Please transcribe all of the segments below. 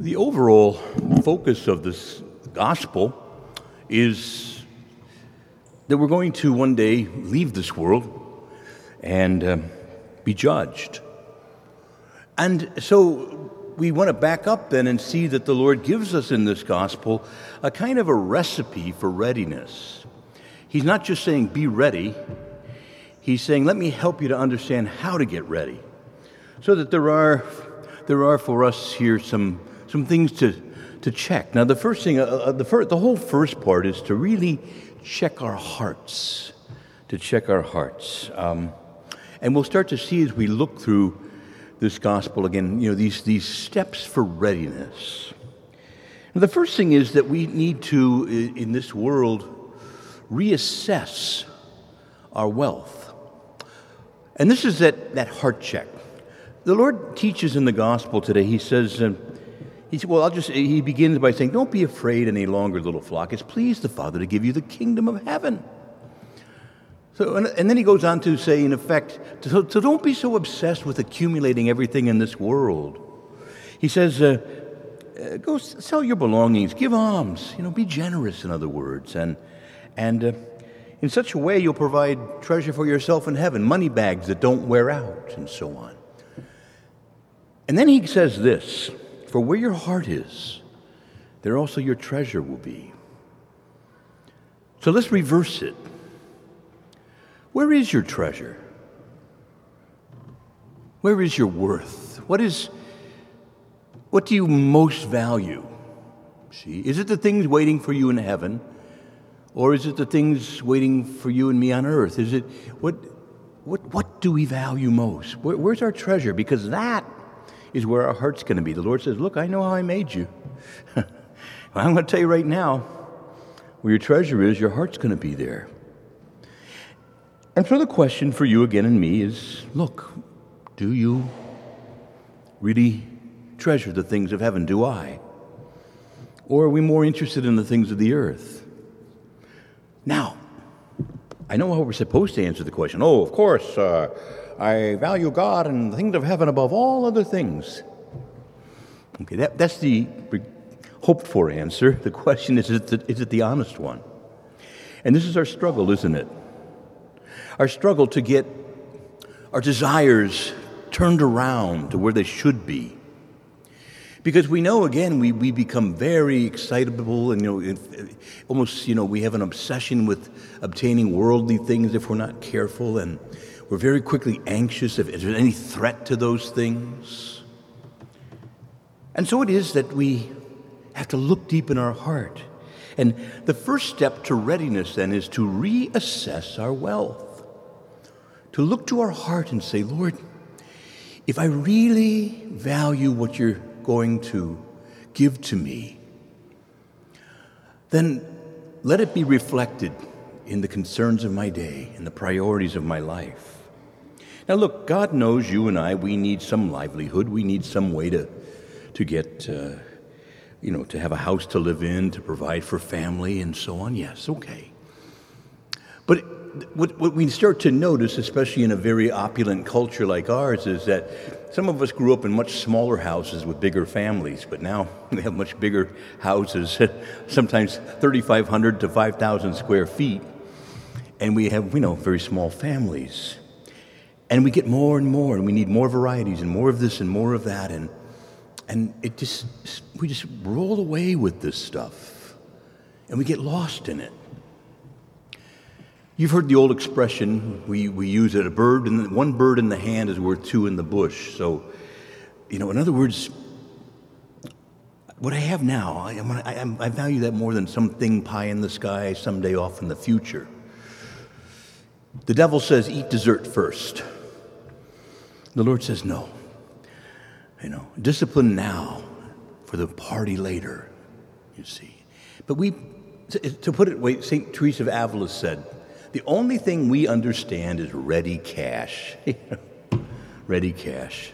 The overall focus of this gospel is that we're going to one day leave this world and be judged. And so we want to back up then and see that the Lord gives us in this gospel a kind of a recipe for readiness. He's not just saying, be ready. He's saying, let me help you to understand how to get ready. So that there are for us here some things to check. Now, the first thing, the whole first part is to really check our hearts, and we'll start to see as we look through this gospel again, these steps for readiness. Now, the first thing is that we need to, in this world, reassess our wealth. And this is that heart check. The Lord teaches in the gospel today, he says, he begins by saying, don't be afraid any longer, little flock. It's pleased the Father to give you the kingdom of heaven. So, and then he goes on to say, in effect, so don't be so obsessed with accumulating everything in this world. He says, go sell your belongings, give alms, be generous, in other words. And in such a way, you'll provide treasure for yourself in heaven, money bags that don't wear out, and so on. And then he says this, for where your heart is, there also your treasure will be. So let's reverse it. Where is your treasure? Where is your worth? What do you most value? See, is it the things waiting for you in heaven? Or is it the things waiting for you and me on earth? Is it what do we value most? Where's our treasure? Because that is where our heart's going to be. The Lord says, look, I know how I made you. I'm going to tell you right now, where your treasure is, your heart's going to be there. And so the question for you again and me is, look, do you really treasure the things of heaven? Do I? Or are we more interested in the things of the earth? Now, I know how we're supposed to answer the question. Oh, of course, I value God and the things of heaven above all other things. Okay, that's the hoped-for answer. The question is it the honest one? And this is our struggle, isn't it? Our struggle to get our desires turned around to where they should be. Because we know, again, we become very excitable and, almost, we have an obsession with obtaining worldly things if we're not careful, and we're very quickly anxious if there's any threat to those things. And so it is that we have to look deep in our heart. And the first step to readiness, then, is to reassess our wealth. To look to our heart and say, Lord, if I really value what you're going to give to me, then let it be reflected in the concerns of my day and the priorities of my life. Now look, God knows you and I, we need some livelihood. We need some way to get, to have a house to live in, to provide for family and so on. Yes, okay. But what we start to notice, especially in a very opulent culture like ours, is that some of us grew up in much smaller houses with bigger families, but now we have much bigger houses, sometimes 3,500 to 5,000 square feet, and we have, very small families. And we get more and more, and we need more varieties and more of this and more of that, and we just roll away with this stuff, and we get lost in it. You've heard the old expression, we use it, one bird in the hand is worth two in the bush. So, in other words, what I have now, I value that more than some thing pie in the sky someday off in the future. The devil says, eat dessert first. The Lord says, no. Discipline now for the party later, you see. But to put it way, St. Teresa of Avila said, the only thing we understand is ready cash. Ready cash.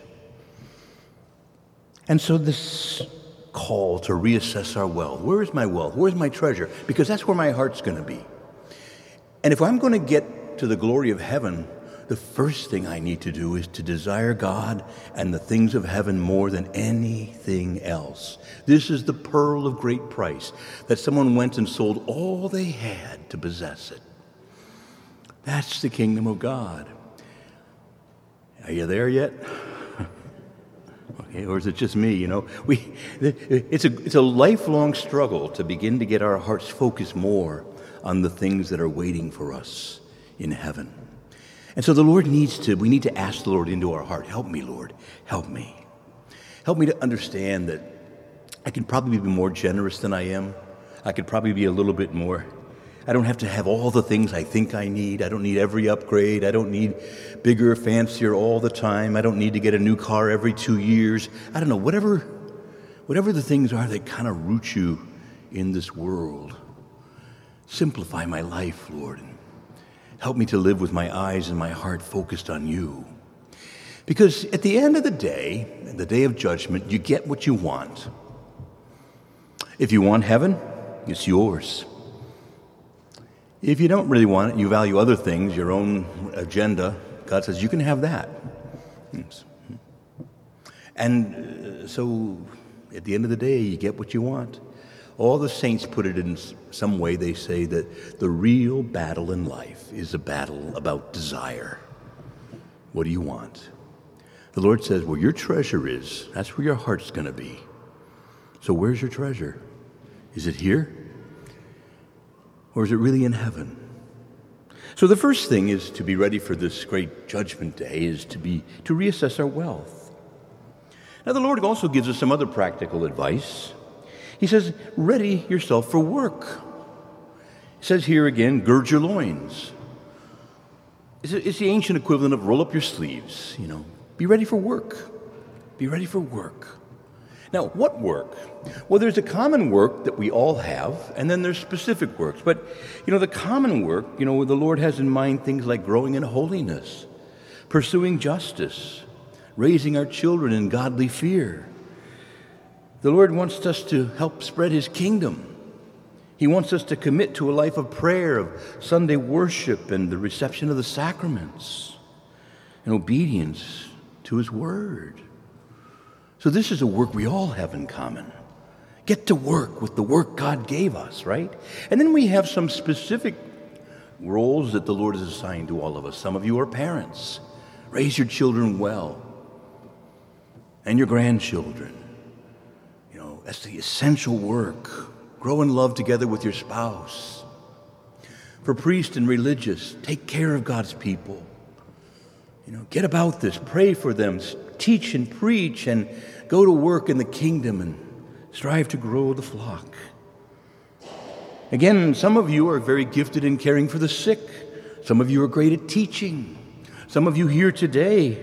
And so this call to reassess our wealth. Where is my wealth? Where's my treasure? Because that's where my heart's going to be. And if I'm going to get to the glory of heaven, the first thing I need to do is to desire God and the things of heaven more than anything else. This is the pearl of great price, that someone went and sold all they had to possess it. That's the kingdom of God. Are you there yet? Okay, or is it just me? You know, it's a lifelong struggle to begin to get our hearts focused more on the things that are waiting for us in heaven. And so we need to ask the Lord into our heart. Help me, Lord. Help me. Help me to understand that I can probably be more generous than I am. I could probably be a little bit more. I don't have to have all the things I think I need. I don't need every upgrade. I don't need bigger, fancier all the time. I don't need to get a new car every 2 years. I don't know, whatever the things are that kind of root you in this world. Simplify my life, Lord, and help me to live with my eyes and my heart focused on you. Because at the end of the day of judgment, you get what you want. If you want heaven, it's yours. If you don't really want it, you value other things, your own agenda, God says you can have that. And so at the end of the day, you get what you want. All the saints put it in some way. They say that the real battle in life is a battle about desire. What do you want? The Lord says, where your treasure is, that's where your heart's going to be. So where's your treasure? Is it here? Or is it really in heaven? So the first thing is to be ready for this great judgment day is to reassess our wealth. Now the Lord also gives us some other practical advice. He says, ready yourself for work. He says here again, gird your loins. It's the ancient equivalent of roll up your sleeves, Be ready for work. Be ready for work. Now, what work? Well, there's a common work that we all have, and then there's specific works. But, the common work, the Lord has in mind things like growing in holiness, pursuing justice, raising our children in godly fear. The Lord wants us to help spread His kingdom. He wants us to commit to a life of prayer, of Sunday worship, and the reception of the sacraments, and obedience to His Word. So this is a work we all have in common. Get to work with the work God gave us, right? And then we have some specific roles that the Lord has assigned to all of us. Some of you are parents. Raise your children well. And your grandchildren. That's the essential work. Grow in love together with your spouse. For priests and religious, take care of God's people. Get about this. Pray for them. Teach and preach and go to work in the kingdom and strive to grow the flock. Again, some of you are very gifted in caring for the sick. Some of you are great at teaching. Some of you here today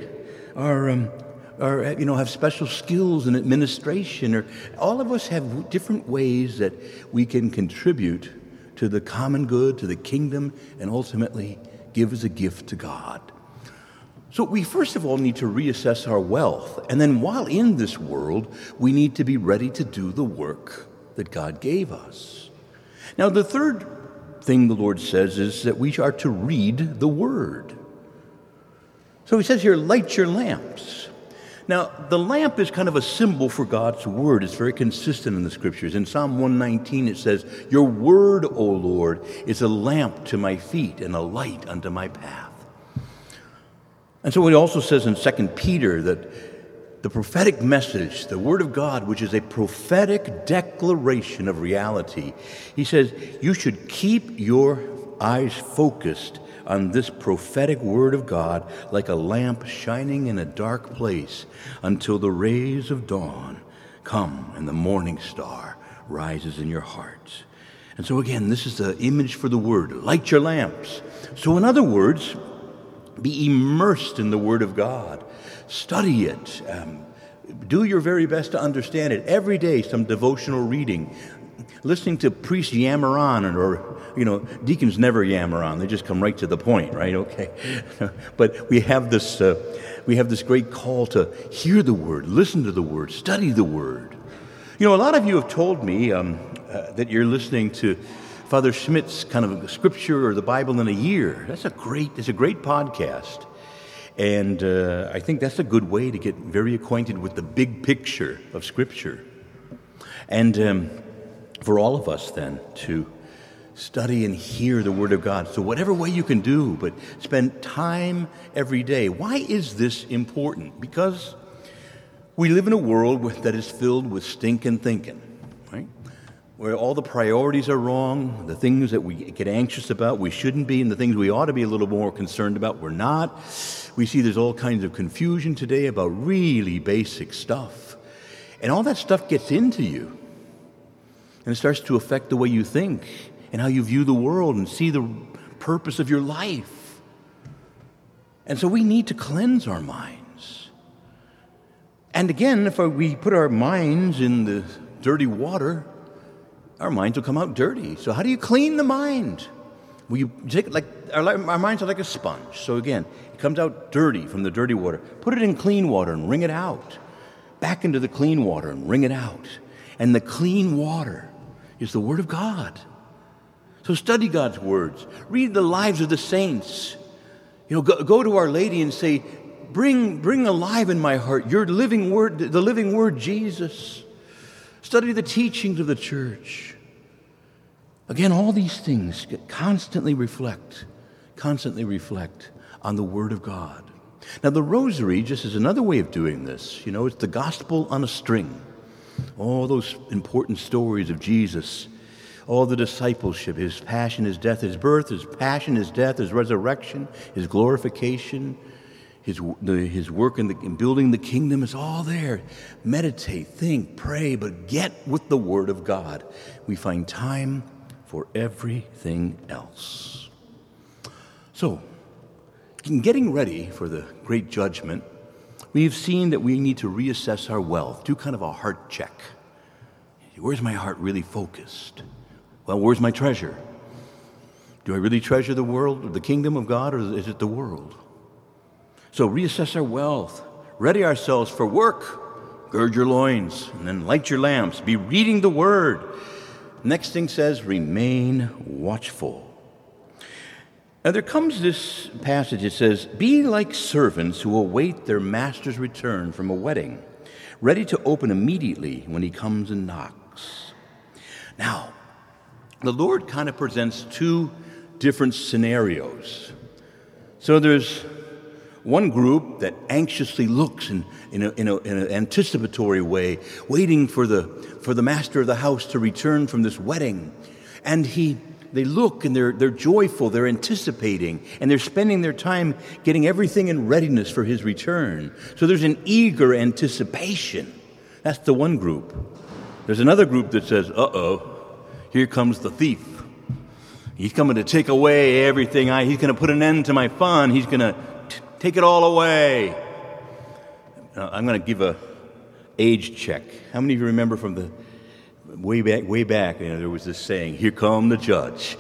have special skills in administration. Or all of us have different ways that we can contribute to the common good, to the kingdom, and ultimately give as a gift to God. So we first of all need to reassess our wealth. And then while in this world, we need to be ready to do the work that God gave us. Now, the third thing the Lord says is that we are to read the Word. So He says here, light your lamps. Now, the lamp is kind of a symbol for God's Word. It's very consistent in the Scriptures. In Psalm 119, it says, your Word, O Lord, is a lamp to my feet and a light unto my path. And so it also says in 2 Peter that the prophetic message, the Word of God, which is a prophetic declaration of reality, he says, you should keep your eyes focused on this prophetic Word of God like a lamp shining in a dark place until the rays of dawn come and the morning star rises in your hearts. And so again, this is the image for the Word. Light your lamps. So in other words, be immersed in the Word of God. Study it. Do your very best to understand it. Every day, some devotional reading. Listening to priests yammer on, or, deacons never yammer on. They just come right to the point, right? Okay. But we have this great call to hear the Word, listen to the Word, study the Word. A lot of you have told me that you're listening to Father Schmidt's kind of scripture or the Bible in a year. It's a great podcast. And I think that's a good way to get very acquainted with the big picture of Scripture. And for all of us then to study and hear the Word of God. So whatever way you can do, but spend time every day. Why is this important? Because we live in a world that is filled with stinking thinking, right? Where all the priorities are wrong, the things that we get anxious about we shouldn't be, and the things we ought to be a little more concerned about we're not. We see there's all kinds of confusion today about really basic stuff. And all that stuff gets into you. And it starts to affect the way you think and how you view the world and see the purpose of your life. And so we need to cleanse our minds. And again, if we put our minds in the dirty water, our minds will come out dirty. So how do you clean the mind? Well, you take it like our minds are like a sponge. So again, it comes out dirty from the dirty water. Put it in clean water and wring it out. Back into the clean water and wring it out. And the clean water is the Word of God. So study God's words. Read the lives of the saints. Go to Our Lady and say, bring alive in my heart your living word, the living Word, Jesus. Study the teachings of the church. Again, all these things constantly reflect on the Word of God. Now, the Rosary just is another way of doing this. It's the gospel on a string. All those important stories of Jesus, all the discipleship, his passion, his death, his birth, his passion, his death, his resurrection, his glorification, his work in building the kingdom is all there. Meditate, think, pray, but get with the Word of God. We find time for everything else. So, in getting ready for the great judgment, we've seen that we need to reassess our wealth, do kind of a heart check. Where's my heart really focused? Well, where's my treasure? Do I really treasure the world, or the kingdom of God, or is it the world? So reassess our wealth, ready ourselves for work, gird your loins, and then light your lamps, be reading the Word. Next thing says, remain watchful. Now there comes this passage, it says, be like servants who await their master's return from a wedding, ready to open immediately when he comes and knocks. Now, the Lord kind of presents two different scenarios. So there's one group that anxiously looks in an anticipatory way, waiting for the master of the house to return from this wedding. And they look and they're joyful, they're anticipating, and they're spending their time getting everything in readiness for his return. So there's an eager anticipation. That's the one group. There's another group that says, uh-oh, here comes the thief. He's coming to take away everything. He's going to put an end to my fun. He's going to take it all away. I'm going to give a age check. How many of you remember from the way back, there was this saying, here come the judge.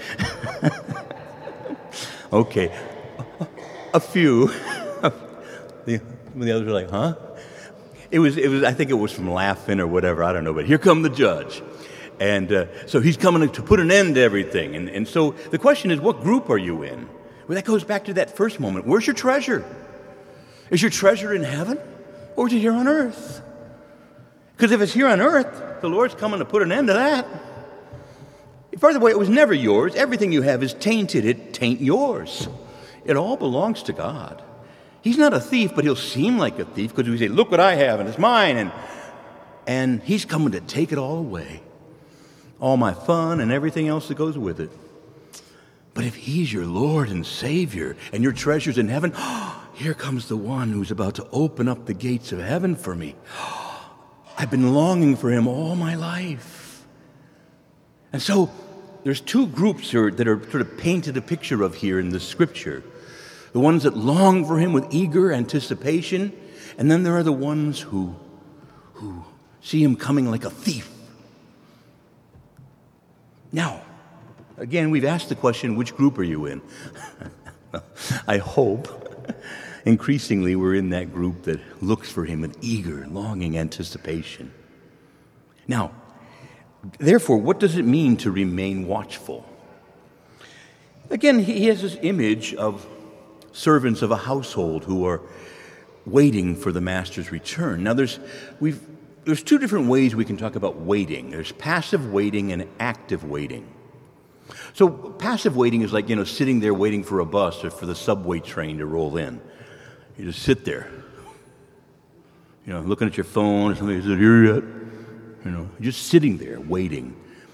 Okay. A few. The others were like, huh? It was. I think it was from Laughing or whatever. I don't know. But here come the judge. And so he's coming to put an end to everything. And so the question is, what group are you in? Well, that goes back to that first moment. Where's your treasure? Is your treasure in heaven? Or is it here on earth? Because if it's here on earth, the Lord's coming to put an end to that. By the way, it was never yours. Everything you have is tainted. It tain't yours. It all belongs to God. He's not a thief, but he'll seem like a thief because we say, look what I have, and it's mine. And he's coming to take it all away. All my fun and everything else that goes with it. But if he's your Lord and Savior and your treasure's in heaven, here comes the one who's about to open up the gates of heaven for me. I've been longing for him all my life. And so there's two groups here that are sort of painted a picture of here in the scripture. The ones that long for him with eager anticipation, and then there are the ones who see him coming like a thief. Now, again, we've asked the question, which group are you in? I hope increasingly we're in that group that looks for him with eager, longing anticipation. Now, therefore, what does it mean to remain watchful? Again, he has this image of servants of a household who are waiting for the master's return. Now, there's two different ways we can talk about waiting. There's passive waiting and active waiting. So passive waiting is like, sitting there waiting for a bus or for the subway train to roll in. You just sit there, looking at your phone, somebody said, here yet? Just sitting there waiting.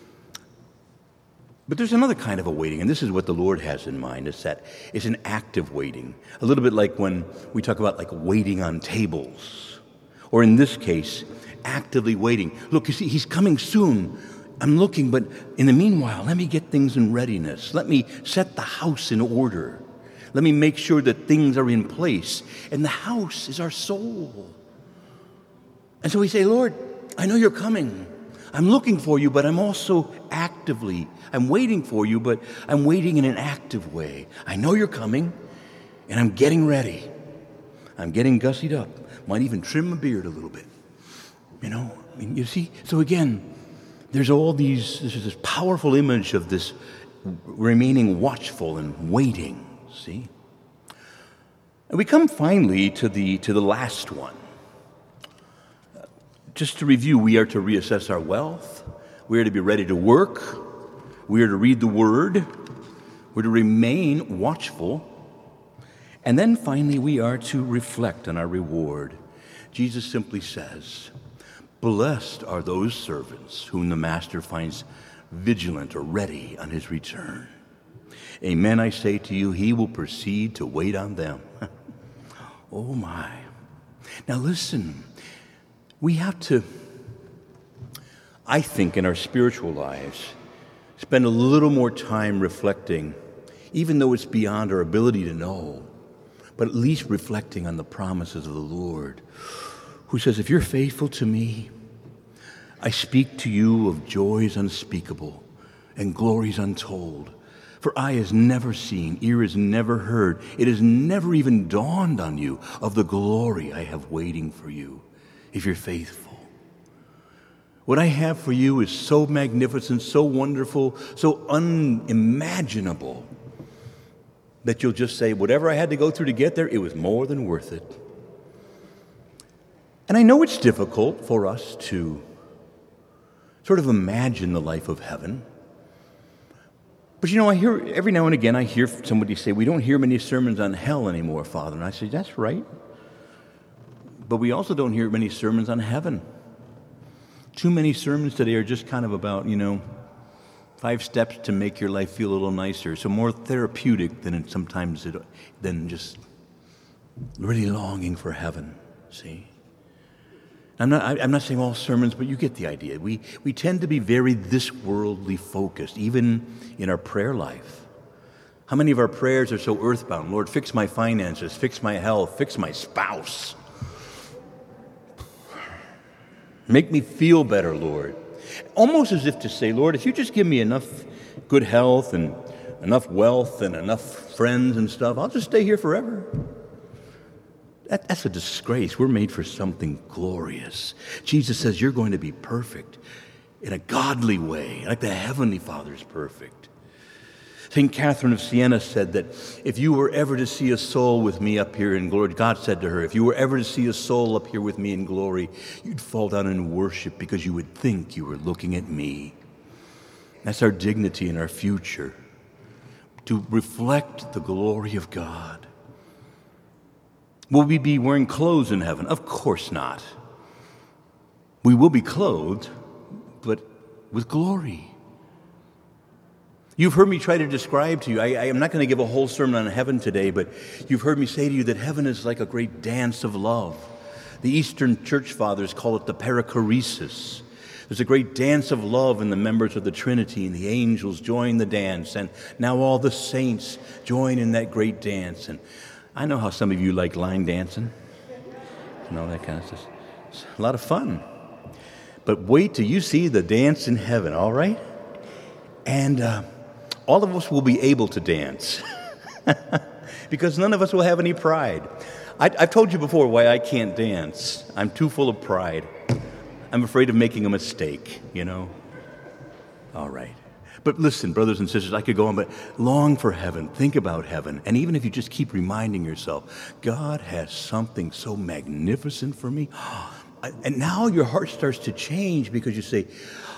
But there's another kind of a waiting, and this is what the Lord has in mind. It's an active waiting. A little bit like when we talk about like waiting on tables. Or in this case, actively waiting. Look, you see, he's coming soon. I'm looking, but in the meanwhile, let me get things in readiness. Let me set the house in order. Let me make sure that things are in place. And the house is our soul. And so we say, Lord, I know you're coming. I'm looking for you, but I'm also I'm waiting for you, but I'm waiting in an active way. I know you're coming, and I'm getting ready. I'm getting gussied up. Might even trim my beard a little bit. You see? So again, there's this powerful image of this remaining watchful and waiting, see? And we come finally to the last one. Just to review, we are to reassess our wealth. We are to be ready to work. We are to read the Word. We're to remain watchful. And then finally, we are to reflect on our reward. Jesus simply says, blessed are those servants whom the master finds vigilant or ready on his return. Amen, I say to you, he will proceed to wait on them. Oh my. Now listen, we have to, I think, in our spiritual lives, spend a little more time reflecting, even though it's beyond our ability to know, but at least reflecting on the promises of the Lord, who says, if you're faithful to me, I speak to you of joys unspeakable and glories untold. For eye has never seen, ear has never heard, it has never even dawned on you of the glory I have waiting for you, if you're faithful. What I have for you is so magnificent, so wonderful, so unimaginable, that you'll just say, whatever I had to go through to get there, it was more than worth it. And I know it's difficult for us to sort of imagine the life of heaven. But I hear, every now and again, I hear somebody say, we don't hear many sermons on hell anymore, Father. And I say, that's right. But we also don't hear many sermons on heaven. Too many sermons today are just kind of about, 5 steps to make your life feel a little nicer. So more therapeutic than just really longing for heaven, see? I'm not saying all sermons, but you get the idea. We tend to be very this worldly focused, even in our prayer life. How many of our prayers are so earthbound? Lord, fix my finances, fix my health, fix my spouse. Make me feel better, Lord. Almost as if to say, Lord, if you just give me enough good health and enough wealth and enough friends and stuff, I'll just stay here forever. That's a disgrace. We're made for something glorious. Jesus says you're going to be perfect in a godly way, like the Heavenly Father is perfect. St. Catherine of Siena said that if you were ever to see a soul with me up here in glory, God said to her, if you were ever to see a soul up here with me in glory, you'd fall down and worship because you would think you were looking at me. That's our dignity and our future, to reflect the glory of God. Will we be wearing clothes in heaven? Of course not. We will be clothed, but with glory. You've heard me try to describe to you, I am not going to give a whole sermon on heaven today, but you've heard me say to you that heaven is like a great dance of love. The Eastern Church Fathers call it the perichoresis. There's a great dance of love, and the members of the Trinity and the angels join the dance, and now all the saints join in that great dance. And I know how some of you like line dancing and all that kind of stuff. It's a lot of fun. But wait till you see the dance in heaven, all right? And all of us will be able to dance because none of us will have any pride. I've told you before why I can't dance. I'm too full of pride. I'm afraid of making a mistake, All right. But listen, brothers and sisters, I could go on, but long for heaven. Think about heaven. And even if you just keep reminding yourself, God has something so magnificent for me. And now your heart starts to change because you say,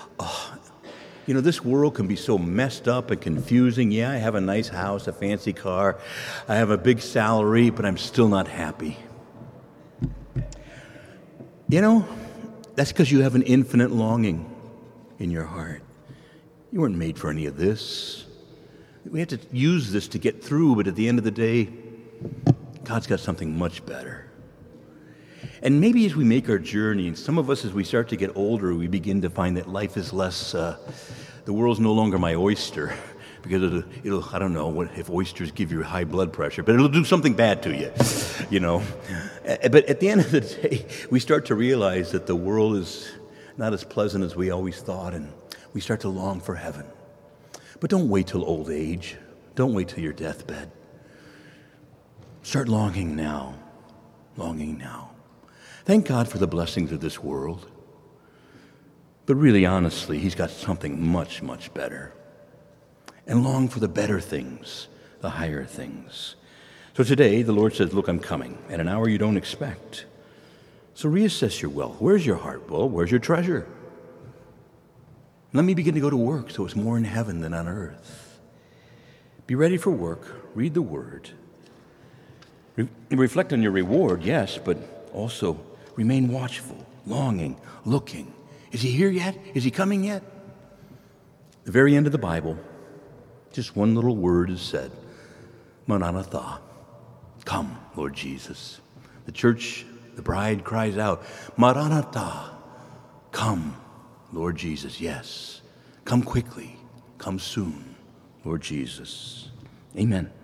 this world can be so messed up and confusing. Yeah, I have a nice house, a fancy car. I have a big salary, but I'm still not happy. That's because you have an infinite longing in your heart. You weren't made for any of this. We have to use this to get through, but at the end of the day, God's got something much better. And maybe as we make our journey, and some of us as we start to get older, we begin to find that life is less, the world's no longer my oyster, because it'll I don't know if oysters give you high blood pressure, but it'll do something bad to you, But at the end of the day, we start to realize that the world is not as pleasant as we always thought, and we start to long for heaven. But don't wait till old age. Don't wait till your deathbed. Start longing now. Longing now. Thank God for the blessings of this world. But really, honestly, He's got something much, much better. And long for the better things, the higher things. So today, the Lord says, look, I'm coming at an hour you don't expect. So reassess your wealth. Where's your heart? Well, where's your treasure? Let me begin to go to work so it's more in heaven than on earth. Be ready for work. Read the Word. Reflect on your reward, yes, but also remain watchful, longing, looking. Is He here yet? Is He coming yet? The very end of the Bible, just one little word is said, Maranatha. Come, Lord Jesus. The church, the bride cries out, Maranatha. Come, Lord Jesus. Yes. Come quickly. Come soon, Lord Jesus. Amen.